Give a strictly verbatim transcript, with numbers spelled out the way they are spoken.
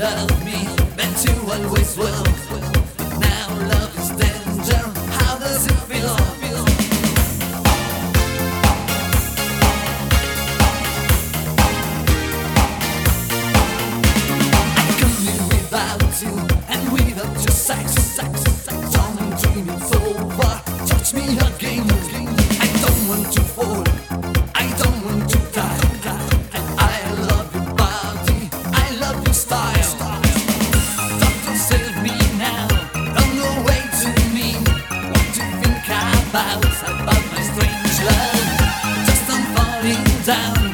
love me, meant you always will. Now love is danger, how does it feel? I come in without you, and without your sex, sex, sex. Don't dream it's over, touch me again. I don't want to fall, I don't want to die. And I love your body, I love your style. Doctor, save me now, don't go away to me. What do you think about, about my strange love? Just I'm falling down.